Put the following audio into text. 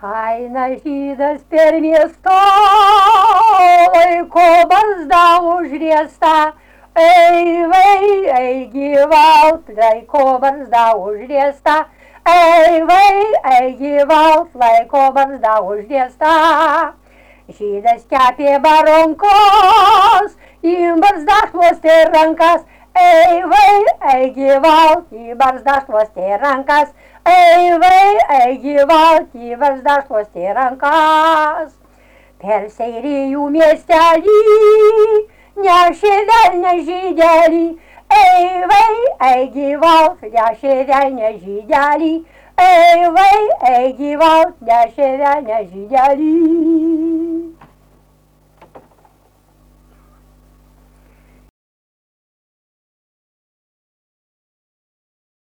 Eina žydas per miesto, laiko barzda užriesta. Ei gyvalt, laiko barzda užriesta. Ei gyvalt, laiko barzda užriesta. Žydas kepė baronkos, į barzdą šluostė rankas. Ei gyvalt, į barzdą šluostė rankas. Ei gyvalt, į barzdą šluostė rankas. Per seirijų miestelį nešė velnią žydelį. Ei gyvalt, nešė velnią žydelį. Ei gyvalt, nešė velnią žydelį.